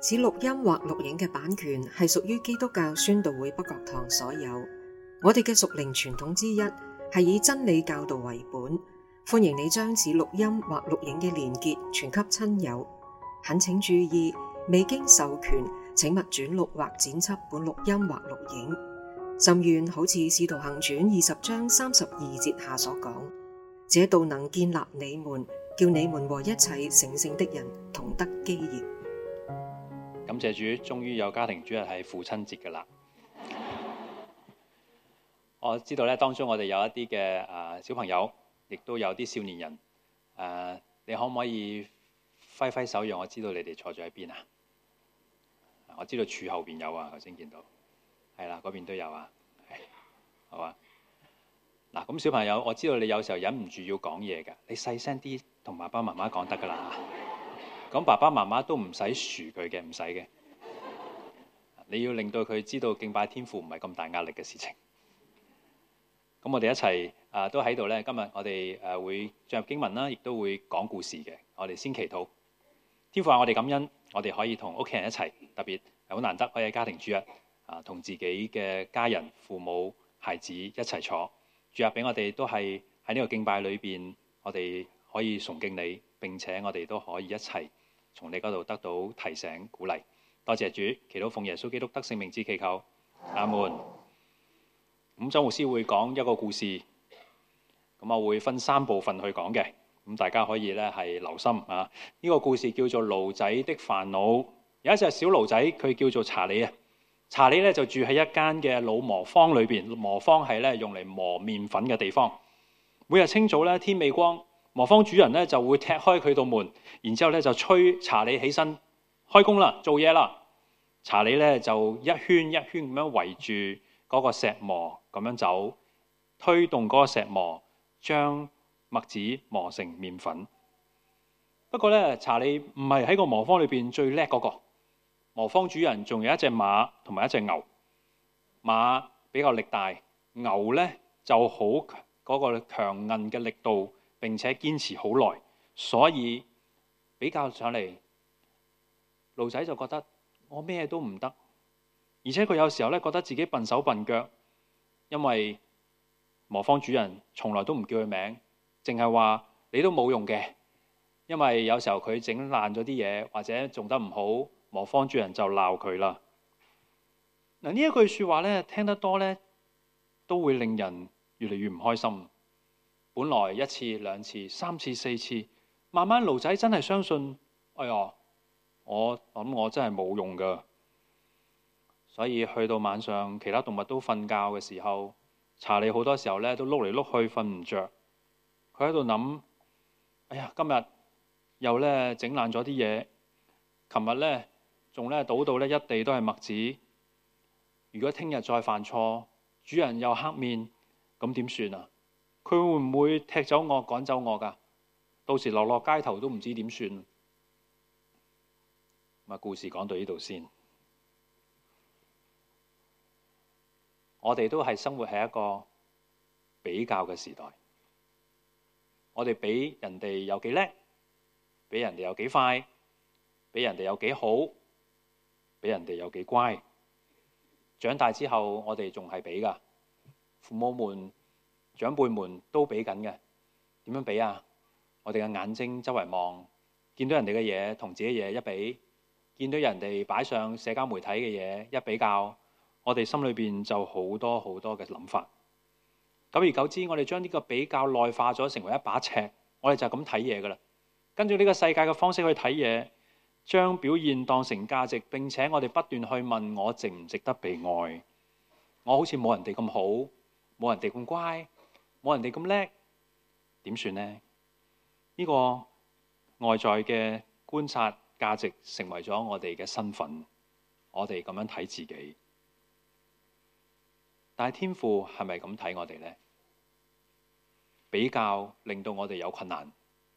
此錄音或錄影嘅版權係屬於基督教宣道會北角堂所有。我哋嘅屬靈傳統之一係以真理教導為本，歡迎你將此錄音或錄影嘅連結傳給親友。懇請注意，未經授權，請勿轉錄或剪輯本錄音或錄影。甚願好似《使徒行傳》20章32節下所講，這道能建立你們，叫你們和一切成聖的人同得基業。 感謝主，終於有家庭主日係父親節㗎喇。我知道咧，當中我哋有一啲嘅小朋友，亦都有啲少年人。你可唔可以揮揮手，讓我知道你哋坐咗喺邊啊？我知道柱後邊有啊，頭先見到，係啦，嗰邊都有啊，係，好啊。嗱，咁小朋友，我知道你有時候忍唔住要講嘢㗎，你細聲啲同爸爸媽媽講得㗎啦。咁爸爸媽媽都唔使噓佢嘅，唔使嘅。你要令到佢知道敬拜天父唔係咁大壓力嘅事情。咁我哋一齊都喺度咧。今日我哋會進入經文啦，亦都會講故事嘅。我哋先祈禱。天父啊，我哋感恩，我哋可以同屋企人一齊，特別係好難得可以喺家庭主日同自己嘅家人、父母、孩子一齊坐。主日俾我哋都係喺呢個敬拜裏邊，我哋可以崇敬你，並且我哋都可以一齊從你嗰度得到提醒、鼓勵。多謝主，祈禱奉耶穌基督得聖名之祈求，阿門。咁周牧師會講一個故事，咁我會分3部分去講嘅，咁大家可以咧係留心啊。呢個故事叫做驢仔的煩惱。有一隻小驢仔，佢叫做查理啊。查理咧就住喺一間嘅老磨坊裏邊，磨坊係咧用嚟磨麵粉嘅地方。每日清早咧天未光，磨坊主人咧就會踢開佢道門，然之後咧就催查理起身開工啦，做嘢啦。查理咧就一圈一圈咁樣圍住嗰個石磨咁樣走，推動嗰個石磨將麥子磨成麵粉。不過咧，查理唔係喺個磨坊裏邊最叻嗰個。磨坊主人仲有一隻馬同埋一隻牛，馬比較力大，牛咧就好嗰個強韌嘅力度，並且堅持好耐，所以比較上嚟，驢仔就覺得我咩都唔得，而且佢有時候咧覺得自己笨手笨腳，因為磨坊主人從來都唔叫佢名，淨係話你都冇用嘅，因為有時候佢整爛咗啲嘢或者做得唔好，磨坊主人就鬧佢啦。嗱，呢一句說話咧，聽得多咧，都會令人越嚟越唔開心。本來1次、2次、3次、4次，慢慢驢仔真係相信，哎呀，我諗我真係冇用噶。所以去到晚上，其他動物都瞓覺嘅時候，查理好多時候咧都碌嚟碌去瞓唔着。佢喺度諗，哎呀，今日又咧整爛咗啲嘢，琴日咧仲咧倒到咧一地都係麥子。如果聽日再犯錯，主人又黑面，咁點算啊？佢會唔會踢走我、趕走我㗎？到時落街頭都唔知點算。咁啊，故事講到呢度先。我哋都係生活喺一個比較嘅時代。我哋比人哋有幾叻，比人哋有幾快，比人哋有幾好，比人哋有幾乖。長大之後，我哋仲係比㗎。父母們、長輩們都比緊嘅。點樣比啊？我哋嘅眼睛周圍望，見到人哋嘅嘢同自己嘢一比，見到人哋擺上社交媒體嘅嘢一比較，我哋心裏邊就好多好多嘅諗法。久而久之，我哋將呢個比較內化咗，成為一把尺，我哋就咁睇嘢㗎啦。跟住呢個世界嘅方式去睇嘢，將表現當成價值，並且我哋不斷去問我值唔值得被愛？我好似冇人哋咁好，冇人哋咁乖，冇人哋咁叻，點算呢？呢個外在嘅觀察價值成為咗我哋嘅身份，我哋咁樣睇自己。但係天父係咪咁睇我哋呢？比較令到我哋有困難。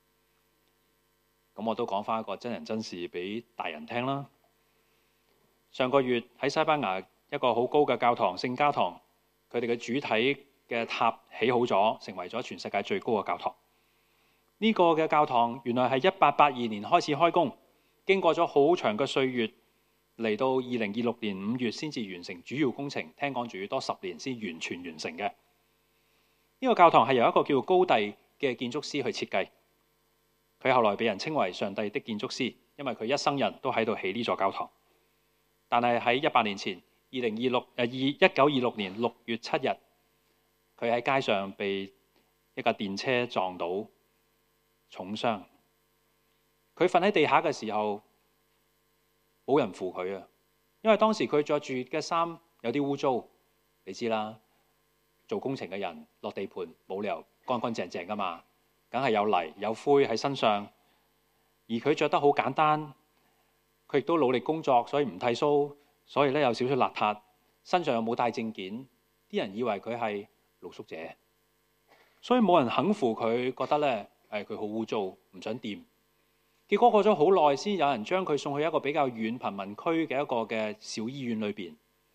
咁我都講返一個真人真事俾大人聽啦。上個月喺西班牙一個好高嘅教堂聖家堂，佢哋嘅主體嘅塔起好咗，成為咗全世界最高嘅教堂。呢個嘅教堂原來係1882年開始開工，經過咗好長嘅歲月， 嚟到2026年5月先至完成主要工程，聽講仲要多10年先完全完成嘅。呢個教堂係由一個叫高第嘅建築師去設計，佢後來被人稱為上帝的建築師，因為佢一生人都喺度起呢座教堂。但係喺100年前1926年6月7日，佢喺街上被一架電車撞到，重傷。佢瞓喺地下嘅時候，冇人扶佢啊，因為當時佢着住嘅衫有啲污糟，你知啦，做工程嘅人落地盤冇理由乾乾淨淨噶嘛，梗係有泥有灰喺身上。而佢着得好簡單，佢亦都努力工作，所以唔剃鬚，所以咧有少少邋遢，身上又冇帶證件，啲人以為佢係露宿者，所以冇人肯扶佢，覺得咧佢好污糟，唔想掂。結果過咗好耐，先有人將佢送去一個比較遠貧民區嘅一個嘅小醫院裏邊。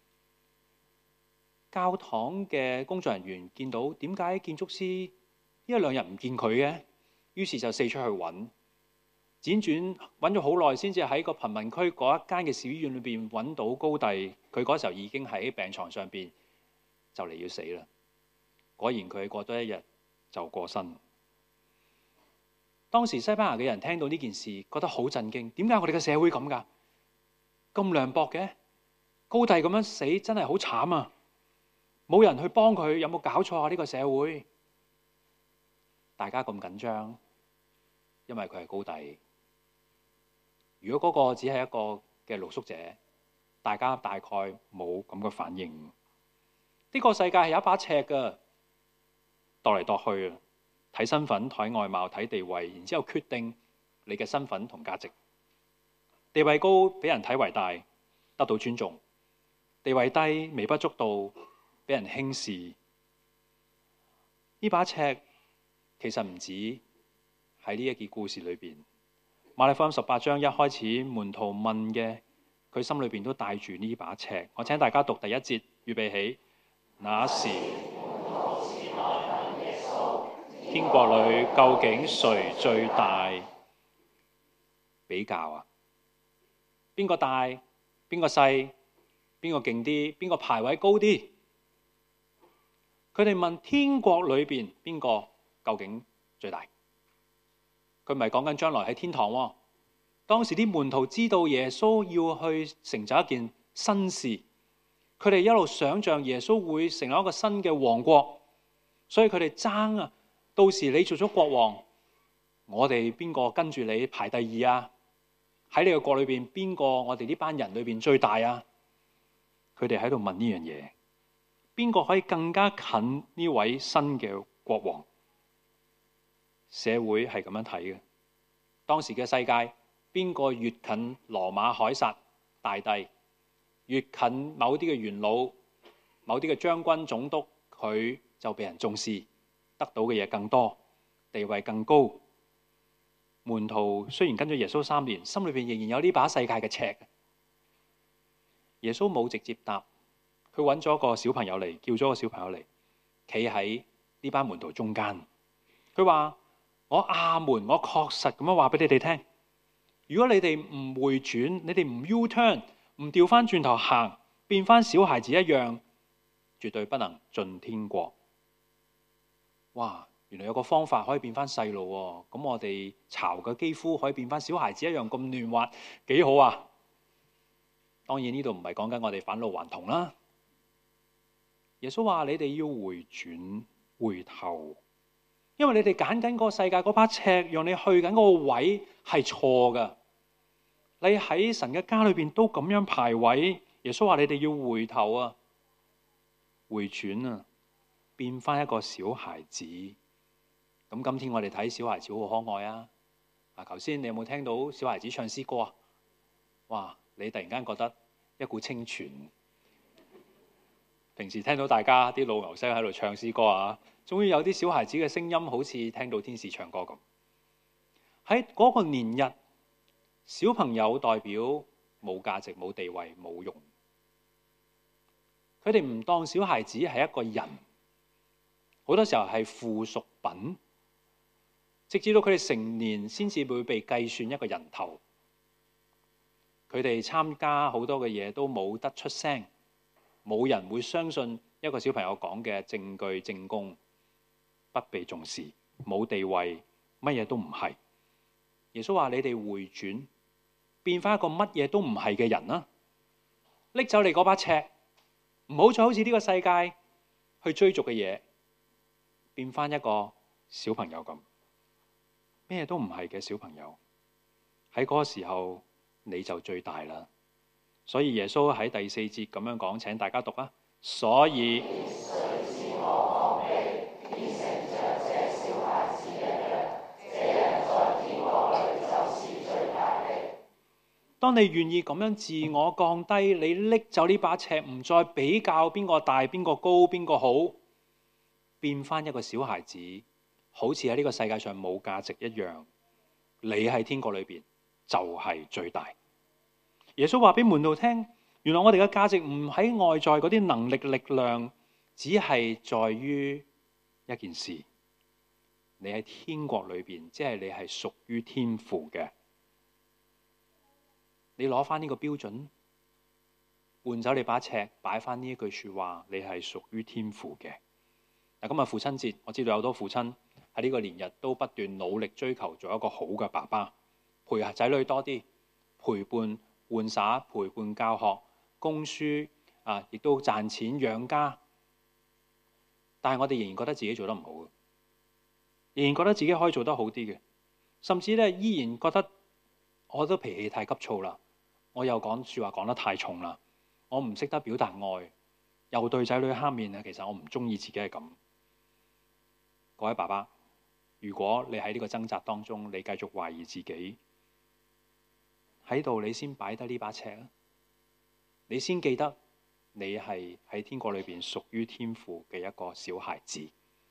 教堂嘅工作人員見到點解建築師呢一兩日唔見佢嘅，於是就四出去揾，輾轉揾咗好耐，先至喺個貧民區嗰一間嘅小醫院裏邊揾到高第。佢嗰時候已經喺病床上邊，就嚟要死啦。果然佢過多一日就過身。當時西班牙嘅人聽到呢件事，覺得好震驚。點解我哋嘅社會咁㗎？咁涼薄嘅，高第咁樣死真係好慘啊！冇人去幫佢，有冇搞錯啊？呢個社會大家咁緊張，因為佢係高第。如果嗰個只係一個嘅露宿者，大家大概冇咁嘅反應。呢個世界係有一把尺㗎，度嚟度去啊！睇身份、睇外貌、睇地位，然之後決定你嘅身份同價值。地位高，俾人睇為大，得到尊重；地位低，微不足道，俾人輕視。呢把尺其實唔止喺呢一件故事裏邊。馬太福音18章一開始，門徒問嘅，佢心裏邊都帶住呢把尺。我請大家讀第1節，預備起。那時，天國裏究竟誰最大？比較啊，邊個大？邊個細？邊個勁啲？邊個排位高啲？佢哋問天國裏邊邊個究竟最大？佢唔係講緊將來喺天堂喎。當時啲門徒知道耶穌要去成就一件新事，佢哋一路想像耶穌會成立一個新嘅王國，所以佢哋爭啊！到時你做咗國王，我哋邊個跟住你排第2啊？喺你個國裏邊，邊個我哋呢班人裏邊最大啊？佢哋喺度問呢樣嘢，邊個可以更加近呢位新嘅國王？社會係咁樣睇嘅。當時嘅世界，邊個越近羅馬凱撒大帝，越近某啲嘅元老、某啲嘅將軍總督，佢就被人重視，得到嘅嘢更多，地位更高。門徒雖然跟咗耶穌3年，心裏邊仍然有呢把世界嘅尺。耶穌冇直接答，佢揾咗個小朋友嚟，叫咗個小朋友嚟，企喺呢班門徒中間。佢話：我阿門，我確實咁樣話俾你哋聽，如果你哋唔回轉，你哋唔 U-turn， 唔調翻轉頭行，變翻小孩子一樣，絕對不能進天國。哇！原來有個方法可以變翻細路喎，咁我哋巢嘅肌膚可以變翻小孩子一樣咁嫩滑，幾好啊！當然呢度唔係講緊我哋返老還童啦。耶穌話：你哋要回轉回頭，因為你哋揀緊嗰個世界嗰把尺，讓你去緊嗰個位係錯噶。你喺神嘅家裏邊都咁樣排位。耶穌話：你哋要回頭啊，回轉啊，變翻一個小孩子。咁今天我哋睇小孩子好可愛啊！頭先你有冇聽到小孩子唱詩歌啊？哇！你突然間覺得一股清泉。平時聽到大家啲老牛聲喺度唱詩歌啊，終於有啲小孩子嘅聲音好似聽到天使唱歌咁。喺嗰個年日，小朋友代表冇價值、冇地位、冇用。佢哋唔當小孩子係一個人，好多時候係附屬品。直至到佢哋成年先至會被計算一個人頭。 佢哋參加好多嘅嘢都冇得出聲，冇人會相信一個小朋友講嘅證據證供，不被重視，冇地位，乜嘢都唔係。耶穌話：你哋回轉，變翻一個乜嘢都唔係嘅人啦，拎走你嗰把尺，唔好再好似呢個世界去追逐嘅嘢，變翻一個小朋友咁，咩都唔係嘅小朋友。喺嗰個時候你就最大啦。所以耶穌喺第4節咁樣講，請大家讀啊。所以當你願意咁樣自我降低，你拎走呢把尺，唔再比較邊個大、邊個高、邊個好，變翻一個小孩子，好似喺呢個世界上冇價值一樣，你喺天國裏邊就係最大。耶穌話俾門徒聽，原來我哋嘅價值唔喺外在嗰啲能力力量，只係在於一件事，你喺天國裏邊，即係你係屬於天父嘅。你攞翻呢個標準，換走你把尺，擺翻呢一句說話，你係屬於天父嘅。嗱，今日父親節，我知道有好多父親喺呢個年日都不斷努力追求做一個好嘅爸爸，陪仔女多啲，陪伴玩耍，陪伴教學，供書啊，亦都賺錢養家。但係我哋仍然覺得自己做得唔好，仍然覺得自己可以做得好啲嘅，甚至咧依然覺得我都脾氣太急躁啦，我又講說話講得太重啦，我唔識得表達愛，又對仔女黑面啊。其實我唔中意自己係咁。各位爸爸，如果你喺呢個掙扎當中，你繼續懷疑自己喺度，你先擺低呢把尺啊！你先記得你係喺天國裏邊屬於天父嘅一個小孩子，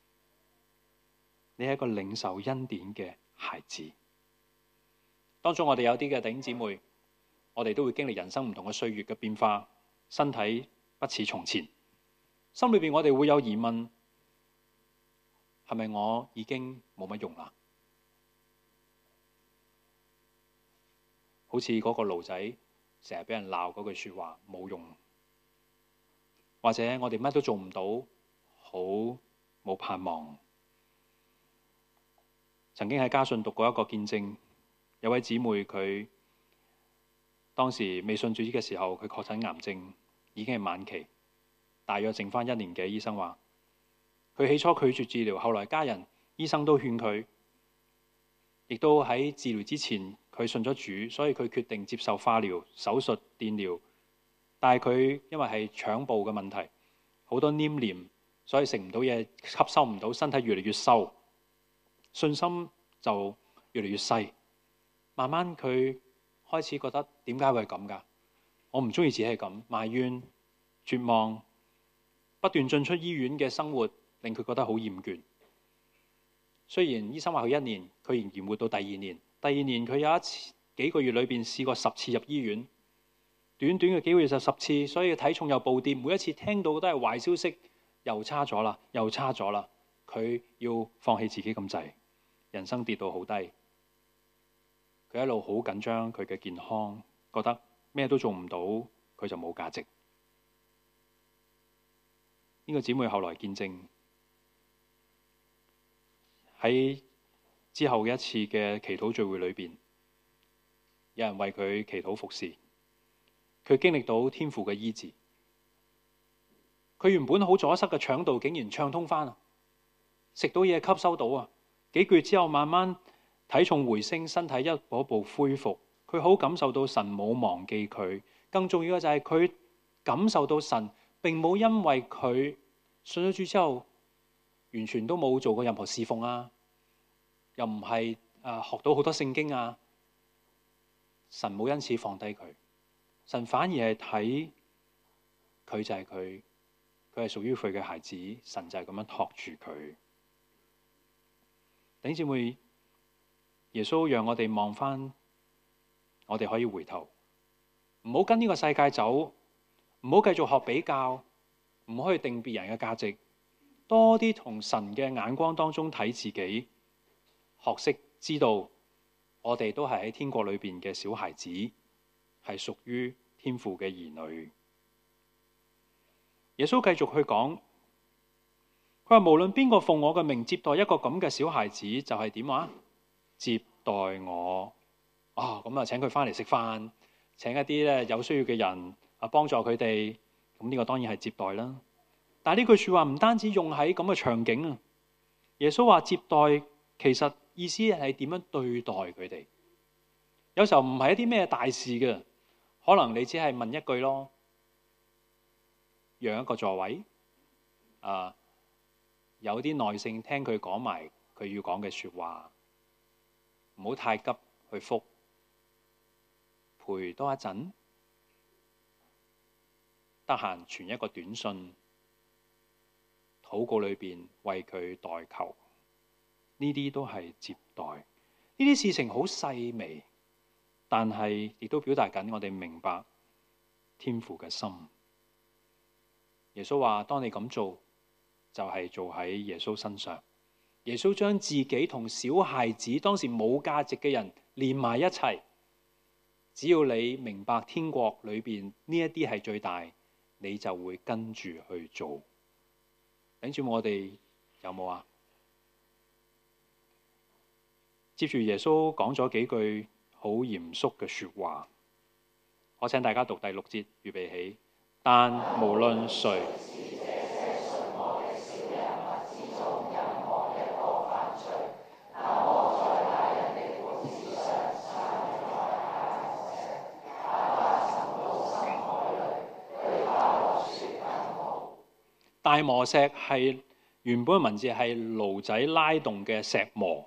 你係一個領受恩典嘅孩子。當中我哋有啲嘅弟兄姊妹，我哋都會經歷人生唔同嘅歲月嘅變化，身體不似從前，心裏邊我哋會有疑問，係咪我已經冇乜用啦？好似嗰個驢仔成日俾人鬧嗰句說話冇用，或者我哋乜都做唔到，好冇盼望。曾經喺家信讀過一個見證，有位姊妹佢當時未信主嘅時候，佢確診癌症，已經係晚期，大約剩翻1年嘅。醫生話佢起初拒絕治療，後來家人、醫生都勸佢，亦都喺治療之前佢信咗主，所以佢決定接受化療、手術、電療。但係佢因為係腸部嘅問題，好多黏連，所以食唔到嘢，吸收唔到，身體越嚟越瘦，信心就越嚟越細。慢慢佢開始覺得點解會係咁㗎？我唔中意自己係咁，埋怨、絕望，不斷進出醫院嘅生活令佢覺得好厭倦。雖然醫生話佢1年，佢仍然活到第2年。第2年佢有幾個月裏邊試過10次入醫院，短短嘅幾個月就10次，所以體重又暴跌。每一次聽到都係壞消息，又差咗啦，又差咗啦。佢要放棄自己咁滯，人生跌到好低。佢一路好緊張佢嘅健康，覺得咩都做唔到，佢就冇價值。呢個姊妹後來見證喺之後嘅一次嘅祈禱聚會裏邊，有人為佢祈禱服侍，佢經歷到天父嘅醫治。佢原本好阻塞嘅腸道竟然暢通翻啊！食到嘢吸收到啊！幾個月之後慢慢體重回升，身體一步一步恢復。佢好感受到神冇忘記佢，更重要嘅就係佢感受到神並冇因為佢信咗主之後完全都冇做過任何侍奉啊，又唔係學到好多聖經啊，神冇因此放低佢，神反而係睇佢就係佢係屬於佢嘅孩子，神就係咁樣托住佢。弟兄姊妹，耶穌讓我哋望翻，我哋可以回頭，唔好跟呢個世界走，唔好繼續學比較，唔好去定別人嘅價值，多啲同神嘅眼光當中睇自己，學識知道我哋都係喺天國裏邊嘅小孩子， 係屬於天父嘅兒女。耶穌繼續去講，佢話無論邊個奉我嘅名接待一個咁嘅小孩子，就係點啊？接待我。咁啊，請佢翻嚟食飯，請一啲咧有需要嘅人啊，幫助佢哋。咁呢個當然係接待啦。但係呢句說話唔單止用喺咁嘅場景啊。耶穌話接待其實意思係點樣對待佢哋。有時候唔係一啲咩大事嘅，可能你只係問一句咯，讓一個座位，有啲耐性聽佢講埋佢要講嘅說話，唔好太急去覆，陪多一陣，得閒傳一個短信，禱告裏邊為佢代求，呢啲都係接待。呢啲事情好細微，但係亦都表達緊我哋明白天父嘅心。耶穌話：當你咁做，就係做喺耶穌身上。耶穌將自己同小孩子當時冇價值嘅人連埋一齊。只要你明白天國裏邊呢一啲係最大，你就會跟住去做。弟兄姊妹，我哋有冇啊？接住耶穌講咗幾句好嚴肅嘅說話，我請大家讀第6節，預備起。但無論誰大磨石係原本嘅文字係驢仔拉動嘅石磨，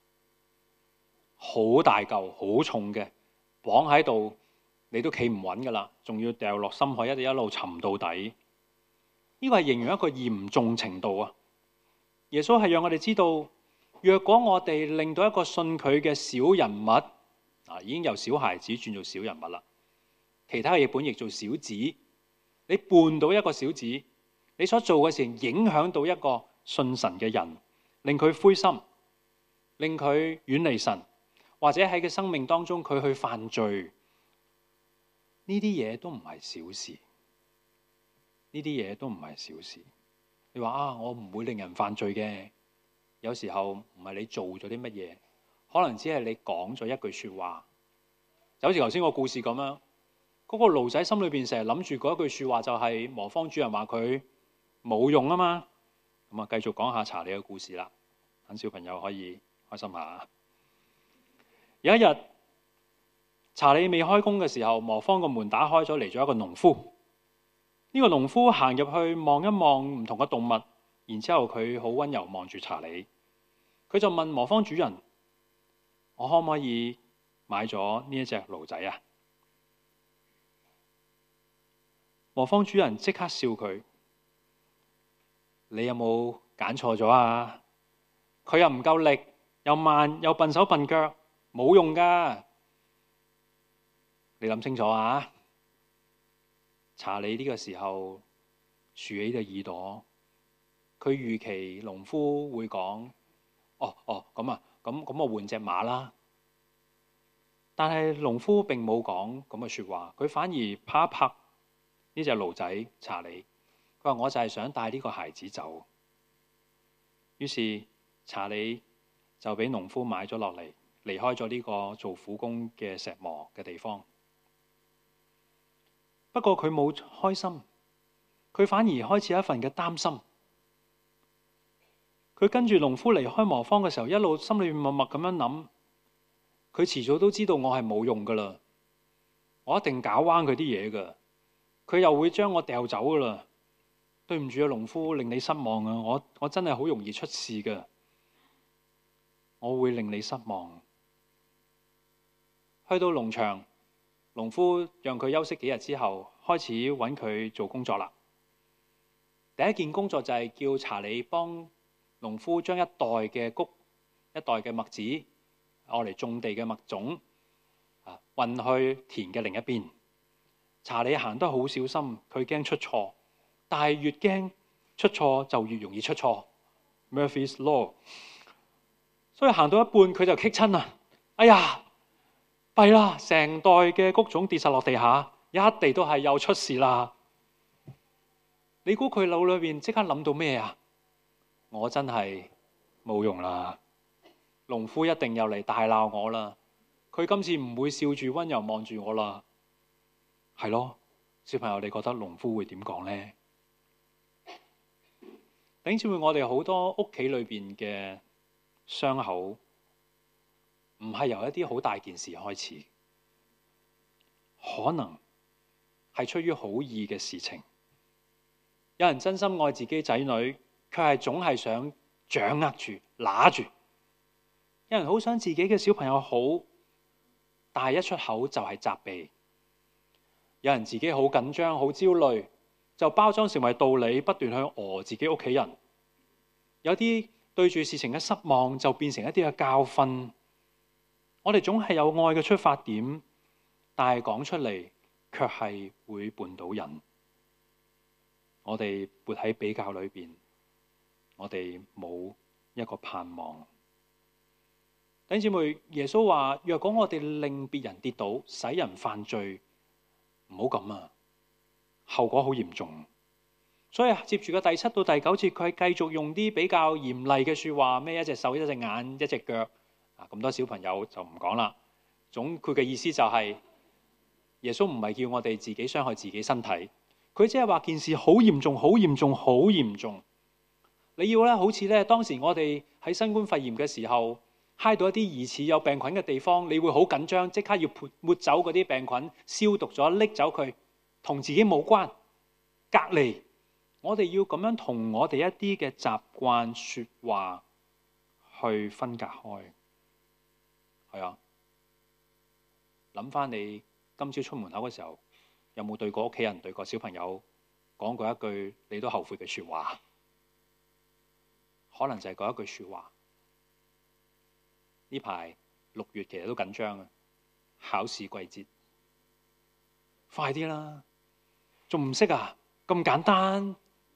好大嚿好重嘅，綁喺度你都企唔穩噶啦，仲要掉落深海，一路沉到底。呢個係形容一個嚴重程度啊！耶穌係讓我哋知道，若果我哋令到一個信佢嘅小人物，已經由小孩子轉做小人物啦，其他嘅譯本譯做小子，你絆到一個小子，你所做嘅事情影響到一個信神嘅人，令佢灰心，令佢遠離神，或者喺佢生命當中佢去犯罪，呢啲嘢都唔係小事。呢啲嘢都唔係小事。你話我唔會令人犯罪嘅，有時候唔係你做咗啲乜嘢，可能只係你講咗一句說話，就好似頭先個故事咁樣。嗰個驢仔心裏邊成日諗住嗰一句說話，就係磨坊主人話佢冇用啊嘛。咁啊，繼續講下查理嘅故事啦，等小朋友可以開心下。有一日，查理未開工嘅時候，磨坊個門打開咗，嚟咗一個農夫。呢個農夫行入去望一望唔同嘅動物，然之後佢好溫柔望住查理，佢就問磨坊主人：我可唔可以買咗呢一隻驢仔啊？磨坊主人即刻笑佢：你有冇揀錯咗啊？佢又唔夠力，又慢，又笨手笨腳，冇用噶。你諗清楚啊！查理呢個時候豎起隻耳朵，佢預期農夫會講：咁我換隻馬啦。但係農夫並冇講咁嘅說話，佢反而拍一拍呢隻驢仔查理，佢話：我就係想帶呢個孩子走。於是查理就俾農夫買咗落嚟，離開咗呢個做苦工嘅石磨嘅地方。不過佢冇開心，佢反而開始一份嘅擔心。佢跟住農夫離開磨坊嘅時候，一路心裏面默默咁樣諗：佢遲早都知道我係冇用噶啦，我一定搞彎佢啲嘢噶，佢又會將我掉走噶啦。對唔住啊，農夫，令你失望啊！我真係好容易出事噶，我會令你失望。去到農場，農夫讓佢休息幾日之後，開始揾佢做工作啦。第一件工作就係叫查理幫農夫將一袋嘅穀、一袋嘅麥子，攞嚟種地嘅麥種，運去田嘅另一邊。查理行得好小心，佢驚出錯，但係越驚出錯就越容易出錯。Murphy's Law。所以行到一半佢就棘親啦！哎呀！ 弊啦，成袋嘅穀種跌晒落地下，一地都係又出事啦。你估佢腦裏邊即刻諗到咩啊？我真係冇用啦，農夫一定又嚟大鬧我啦。佢今次唔會笑住温柔望住我啦。係咯，小朋友，你覺得農夫會點講呢？弟兄姊妹，我哋好多屋企裏邊嘅傷口，唔係由一啲好大件事開始，可能係出於好意嘅事情。有人真心愛自己仔女，卻係總係想掌握住、揦住。有人好想自己嘅小朋友好，但係一出口就係責備。有人自己好緊張、好焦慮，就包裝成為道理，不斷去自己屋企人。有啲對住事情嘅失望，就變成一啲嘅教訓。我哋總係有愛嘅出發點，但係講出嚟卻係會絆倒人。我哋活喺比較裏邊，我哋冇一個盼望。弟兄姊妹，耶穌話：若果我哋令別人跌倒，使人犯罪，唔好咁啊，後果好嚴重。所以接住嘅第7到第9節，佢係繼續用啲比較嚴厲嘅說話，咩一隻手、一隻眼、一隻腳啊，咁多小朋友就唔講啦。總括嘅意思就係，耶穌唔係叫我哋自己傷害自己身體，佢只係話件事好嚴重、好嚴重、好嚴重。你要咧，好似咧當時我哋喺新冠肺炎嘅時候，揩到一啲疑似有病菌嘅地方，你會好緊張，即刻要抹走嗰啲病菌，消毒咗，拎走佢，同自己冇關，隔離。我哋要咁樣同我哋一啲嘅習慣說話去分隔開。係啊，諗翻你今朝出門口嘅時候，有冇對過屋企人、對過小朋友講過一句你都後悔嘅說話？可能就係嗰一句說話。呢排6月其實都緊張啊，考試季節，快啲啦！仲唔識啊？咁簡單，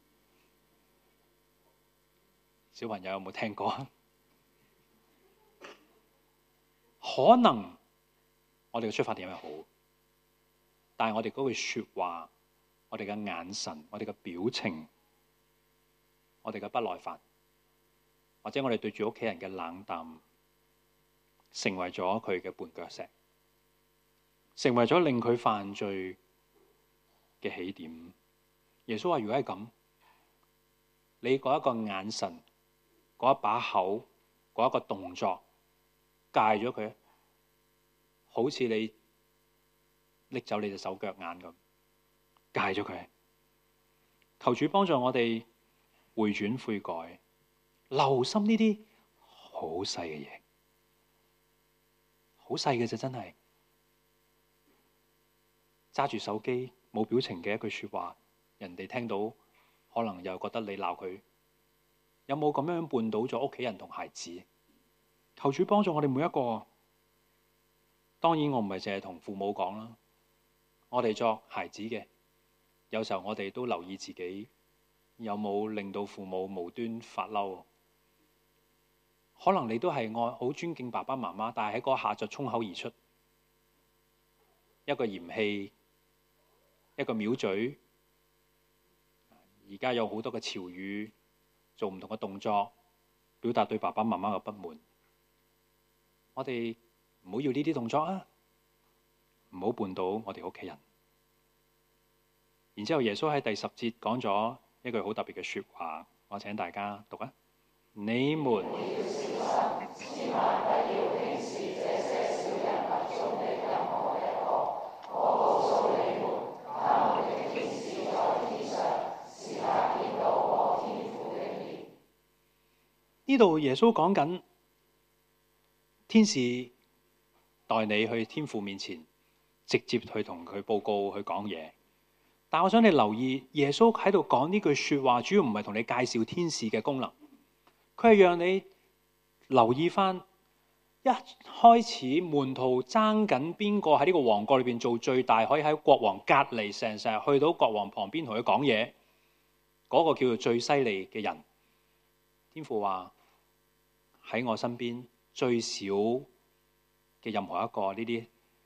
小朋友有冇聽過？可能我哋嘅出發點係好，但係我哋嗰句說話，我哋嘅眼神，我哋嘅表情，我哋嘅不耐煩，或者我哋對住屋企人嘅冷淡，成為咗佢嘅絆腳石，成為咗令佢犯罪嘅起點。耶穌話：如果係咁，你嗰一個眼神、嗰一把口、嗰一個動作，戒咗佢，好似你拎走你隻手腳眼咁，戒咗佢。求主幫助我哋回轉悔改，留心呢啲好細嘅嘢。好細嘅啫，真係揸住手機冇表情嘅一句說話，人哋聽到可能又覺得你鬧佢。有冇咁樣絆倒咗屋企人同孩子？求主幫助我哋每一個。當然我唔係淨係同父母講啦，我哋作孩子嘅，有時候我哋都留意自己有冇令到父母無端發嬲。可能你都係愛好尊敬爸爸媽媽，但係喺嗰下就衝口而出一個嫌棄，一個藐嘴。而家有好多嘅潮語，做唔同嘅動作，表達對爸爸媽媽嘅不滿。我哋唔好要呢啲動作啊！唔好絆倒我哋屋企人。然之後耶穌喺第10節講咗一句好特別嘅說話，我請大家讀啊！你們呢度耶穌講緊天使代你去天父面前，直接去同佢報告去講嘢。但我想你留意，耶穌喺度講呢句說話，主要唔係同你介紹天使嘅功能，佢係讓你留意翻一開始門徒爭緊邊個喺呢個王國裏邊做最大，可以喺國王隔離成日去到國王旁邊同佢講嘢，嗰個叫做最犀利嘅人。天父話喺我身邊最少嘅任何一個呢啲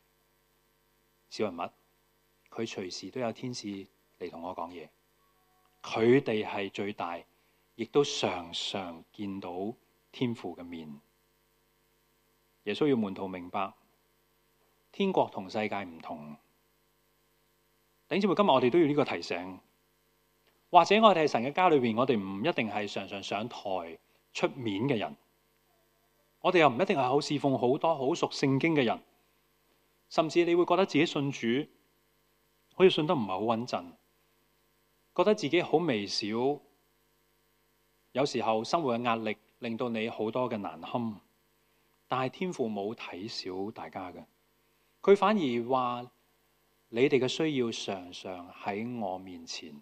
小人物，佢隨時都有天使嚟同我講嘢。佢哋係最大，亦都常常見到天父嘅面。耶穌要門徒明白，天國同世界唔同。弟兄姊妹，今日我哋都要呢個提醒。或者我哋喺神嘅家裏邊，我哋唔一定係常常上台出面嘅人，我哋又唔一定係好侍奉好多好熟聖經嘅人，甚至你會覺得自己信主好似信得唔係好穩陣，覺得自己好微小，有時候生活嘅壓力令到你好多嘅難堪，但係天父冇睇小大家嘅，佢反而話你哋嘅需要常常喺我面前。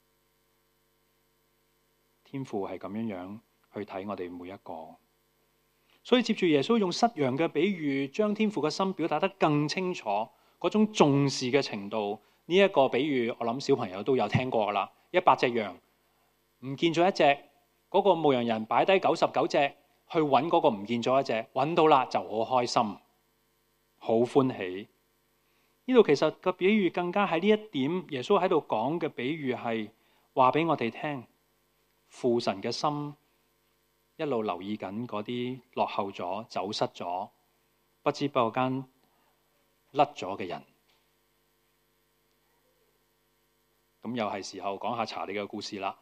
天父係咁樣去睇我哋每一個，所以接住耶穌用失羊嘅比喻，將天父嘅心表達得更清楚，嗰種重視嘅程度。呢一個比喻，我諗小朋友都有聽過噶啦。100隻羊唔見咗一隻，嗰個牧羊人擺低99隻去揾嗰個唔見咗一隻，揾到啦就好開心，好歡喜。呢度其實個比喻更加喺呢一點，耶穌喺度講嘅比喻係話俾我哋聽，父神嘅心一路留意緊嗰啲落後咗、走失咗、不知不覺間甩咗嘅人。咁又係時候講下查理嘅故事啦。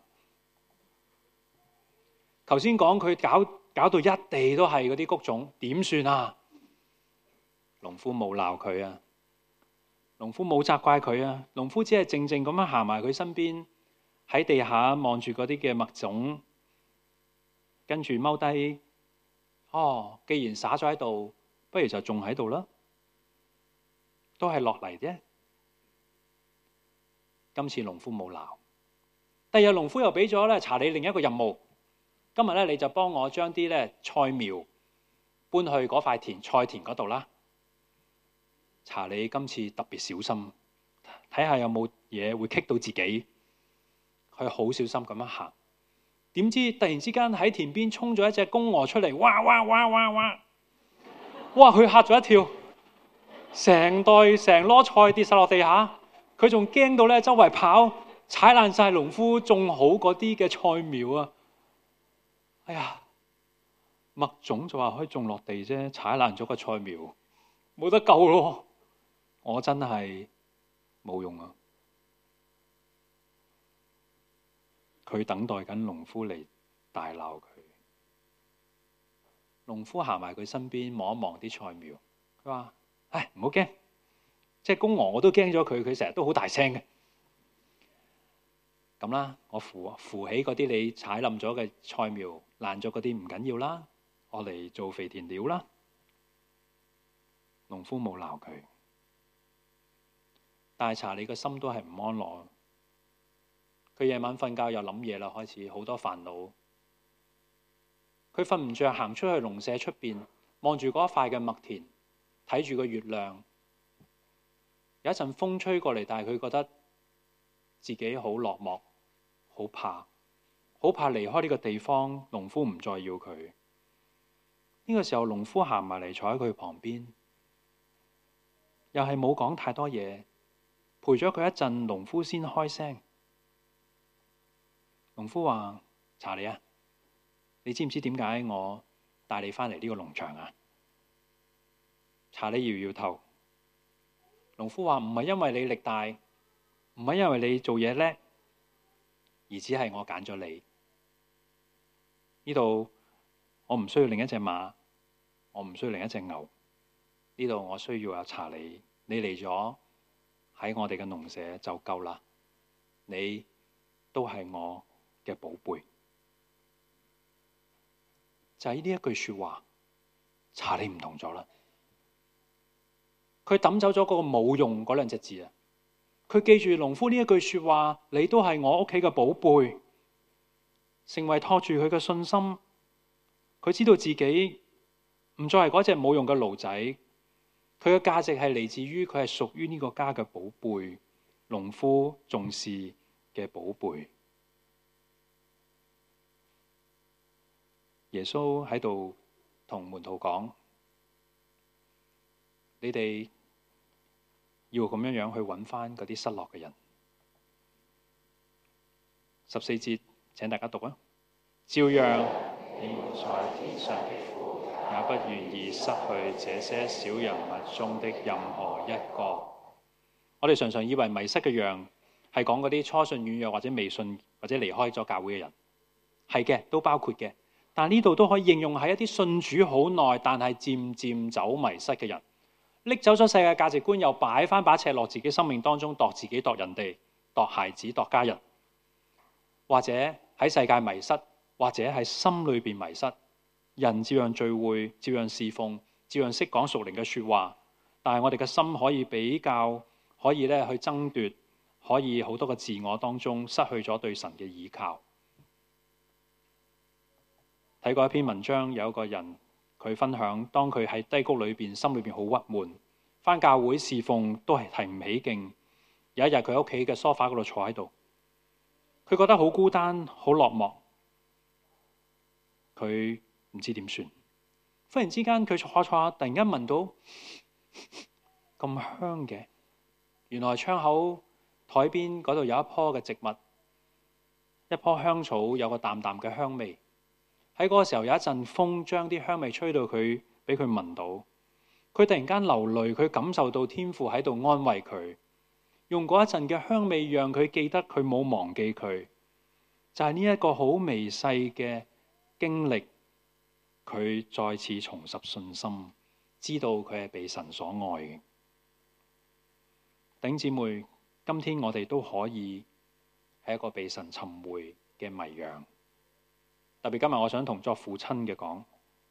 頭先講佢搞到一地都係嗰啲穀種，點算啊？農夫冇鬧佢啊，農夫冇責怪佢啊，農夫只係靜靜咁樣行埋佢身邊，喺地下望住嗰啲嘅麥種，跟住踎低。既然灑咗喺度，不如就種喺度啦，都係落嚟啫。今次農夫冇鬧，第二日農夫又俾咗查理另一個任務。今日你就幫我將啲菜苗搬去嗰塊菜田嗰度啦。查理今次特別小心，睇下有冇嘢會棘到自己，佢好小心咁樣行。點知突然之間喺田邊衝咗一隻公鵝出嚟，哇哇哇哇哇！哇！佢嚇咗一跳，成籮菜跌晒落地下。佢仲驚到周圍跑，踩爛晒農夫種好嗰啲嘅菜苗啊！哎呀，麥種就話可以種落地啫，踩爛咗個菜苗，冇得救咯！我真係冇用啊！佢等待緊農夫嚟大鬧佢。農夫行埋佢身邊望一望啲菜苗，佢話：唉，唔好驚。即係公鵝我都驚咗佢，佢成日都好大聲嘅。咁啦，我扶起嗰啲你踩冧咗嘅菜苗，爛咗嗰啲唔緊要啦，我嚟做肥田料啦。農夫冇鬧佢，但係查理個心都係唔安樂。佢夜晚瞓覺又諗嘢啦，開始好多煩惱。佢瞓唔着，行出去農舍出邊，望住嗰一塊嘅麥田，睇住個月亮。有一陣風吹過嚟，但係佢覺得自己好落寞，好怕離開呢個地方。農夫唔再要佢。呢個時候，農夫行埋嚟坐喺佢旁邊，又係冇講太多嘢，陪咗佢一陣。農夫先開聲。農夫話：查理啊，你知唔知點解我帶你返嚟呢個農場啊？查理搖搖頭。農夫話：唔係因為你力大，唔係因為你做嘢叻，而只係我揀咗你。呢度我唔需要另一隻馬，我唔需要另一隻牛。呢度我需要阿查理，你嚟咗喺我哋嘅農舍就夠啦。你都係我嘅寶貝。就係呢一句說話，查理唔同咗啦。佢抌走咗嗰個冇用嗰兩隻字啊！佢記住農夫呢一句說話，你都係我屋企嘅寶貝，成為托住佢嘅信心。佢知道自己唔再係嗰隻冇用嘅驢仔，佢嘅價值係嚟自於佢係屬於呢個家嘅寶貝，農夫重視嘅寶貝。耶穌喺度同門徒講：你哋要咁樣去揾翻嗰啲失落嘅人。14節，請大家讀啊！照樣，你們在天上的父也不願意失去這些小人物中的任何一個。我哋常常以為迷失嘅羊係講嗰啲初信軟弱或者未信或者離開咗教會嘅人，係嘅，都包括嘅。但呢度都可以應用喺一啲信主好耐但係漸漸走迷失嘅人，拎走咗世界價值觀，又擺翻把尺落自己生命當中，度自己、度人哋、度孩子、度家人，或者喺世界迷失，或者喺心裏邊迷失。人照樣聚會，照樣侍奉，照樣識講屬靈嘅說話，但係我哋嘅心可以比較，可以咧去爭奪，可以好多個自我當中失去咗對神嘅依靠。睇過一篇文章，有一個人佢分享，當佢喺低谷裏邊，心裏邊好鬱悶，返教會侍奉都係提唔起勁。有一日佢喺屋企嘅梳化嗰度坐喺度，佢覺得好孤單，好落寞，佢唔知點算。忽然之間佢坐下，突然間聞到咁香嘅，原來窗口台邊嗰度有一棵嘅植物，一棵香草，有個淡淡嘅香味。喺嗰個時候有一陣風將啲香味吹到佢，俾佢聞到。佢突然間流淚，佢感受到天父喺度安慰佢，用嗰一陣嘅香味讓佢記得佢冇忘記佢。就係呢一個好微細嘅經歷，佢再次重拾信心，知道佢係被神所愛嘅。弟兄姊妹，今天我哋都可以係一個被神尋回嘅迷羊。特別今日我想同作父親嘅講，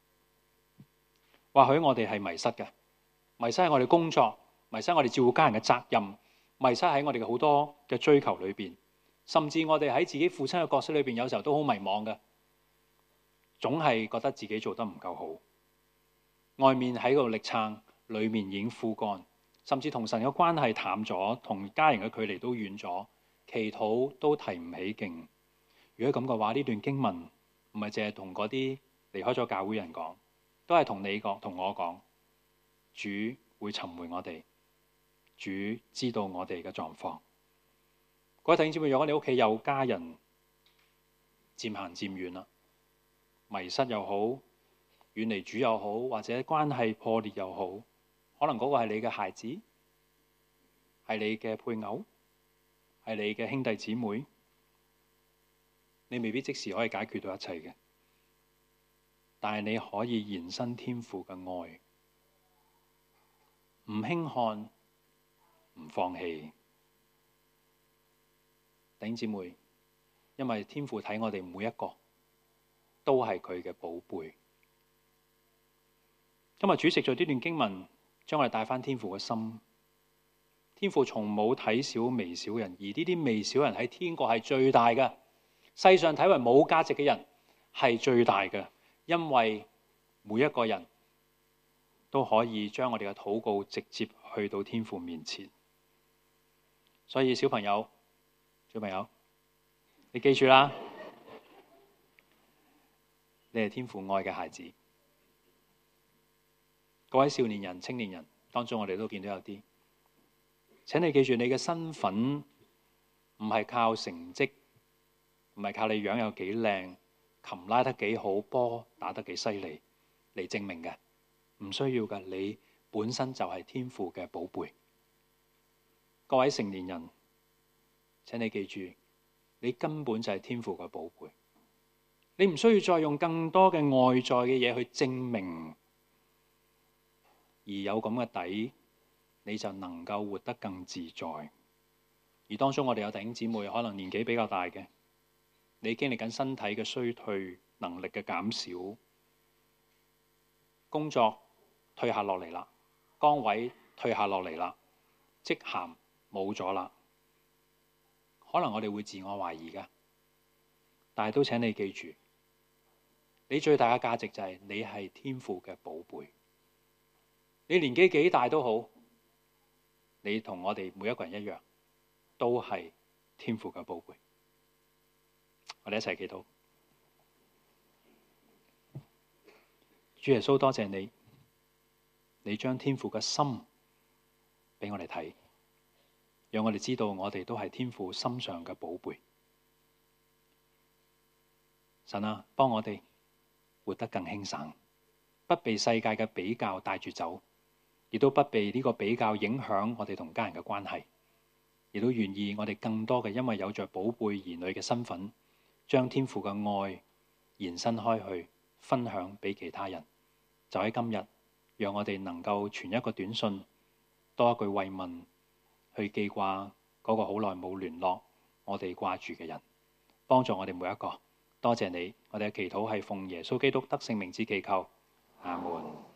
或許我哋係迷失嘅，迷失喺我哋工作，迷失我哋照顧家人嘅責任，迷失喺我哋嘅好多嘅追求裏邊，甚至我哋喺自己父親嘅角色裏邊，有時候都好迷茫嘅，總係覺得自己做得唔夠好，外面喺度力撐，裏面已經枯乾，甚至同神嘅關係淡咗，同家人嘅距離都遠咗，祈禱都提唔起勁。如果咁嘅話，呢段經文唔係淨係同嗰啲離開咗教會人講，都係同你講，同我講。主會尋回我哋，主知道我哋嘅狀況。各位弟兄姊妹，如果你屋企有家人漸行漸遠啦，迷失又好，遠離主又好，或者關係破裂又好，可能嗰個係你嘅孩子，係你嘅配偶，係你嘅兄弟姊妹。你未必即時可以解決到一切嘅，但係你可以延伸天父嘅愛，唔輕看，唔放棄。弟兄姊妹，因為天父睇我哋每一個都係佢嘅寶貝。今日主藉著呢段經文，將我哋帶返天父嘅心。天父從冇睇小微小人，而呢啲微小人喺天國係最大嘅。世上睇為冇價值嘅人係最大嘅，因為每一個人都可以將我哋嘅禱告直接去到天父面前。所以小朋友，你記住啦，你係天父愛嘅孩子。各位少年人、青年人當中，我哋都見到有啲，請你記住，你嘅身份唔係靠成績，唔係靠你樣有幾靚，琴拉得幾好，波打得幾犀利嚟證明嘅，唔需要嘅。你本身就係天父嘅寶貝。各位成年人，請你記住，你根本就係天父嘅寶貝。你唔需要再用更多嘅外在嘅嘢去證明，而有咁嘅底，你就能夠活得更自在。而當中我哋有弟兄姊妹，可能年紀比較大嘅，你經歷緊身體嘅衰退，能力嘅減少，工作退下落嚟啦，崗位退下落嚟啦，職銜冇咗啦，可能我哋會自我懷疑㗎，但係都請你記住，你最大嘅價值就係你係天父嘅寶貝。你年紀幾大都好，你同我哋每一個人一樣，都係天父嘅寶貝。我哋一齊祈禱。主耶穌，多謝你，你將天父嘅心俾我哋睇。 讓我哋知道我哋都係天父心上嘅寶貝。神啊，幫我哋活得更輕省，不被世界嘅比較帶住走，亦都不被呢個比較影響我哋同家人嘅關係，亦都願意我哋更多嘅因為有着寶貝兒女嘅身份，將天父嘅愛延伸開去，分享俾其他人。就喺今日，讓我哋能夠傳一個短信，多一句慰問，去記掛嗰個好耐冇聯絡我哋掛住嘅人，幫助我哋每一個。多謝你，我哋嘅祈禱係奉耶穌基督得勝名字祈求，阿門。